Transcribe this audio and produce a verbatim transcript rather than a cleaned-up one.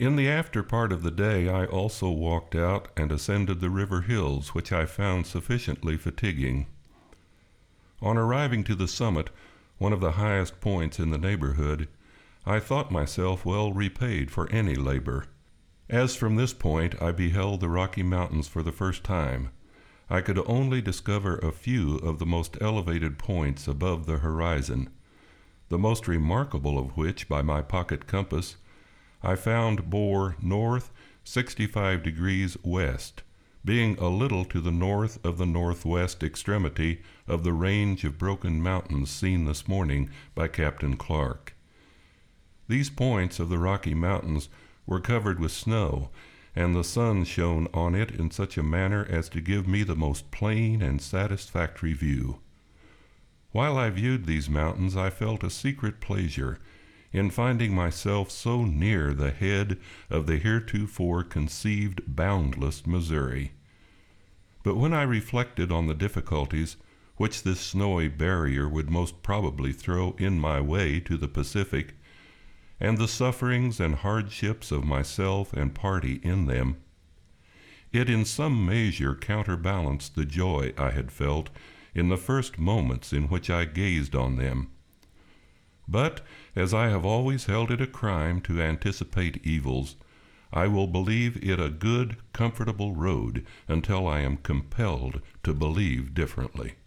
In the after part of the day I also walked out and ascended the river hills, which I found sufficiently fatiguing. On arriving to the summit, one of the highest points in the neighborhood, I thought myself well repaid for any labor. As from this point I beheld the Rocky Mountains for the first time, I could only discover a few of the most elevated points above the horizon, the most remarkable of which, by my pocket compass, I found bore north sixty-five degrees west, being a little to the north of the northwest extremity of the range of broken mountains seen this morning by Captain Clark. These points of the Rocky Mountains were covered with snow, and the sun shone on it in such a manner as to give me the most plain and satisfactory view. While I viewed these mountains, I felt a secret pleasure in finding myself so near the head of the heretofore conceived boundless Missouri. But when I reflected on the difficulties which this snowy barrier would most probably throw in my way to the Pacific, and the sufferings and hardships of myself and party in them, it in some measure counterbalanced the joy I had felt in the first moments in which I gazed on them. But, as I have always held it a crime to anticipate evils, I will believe it a good, comfortable road until I am compelled to believe differently.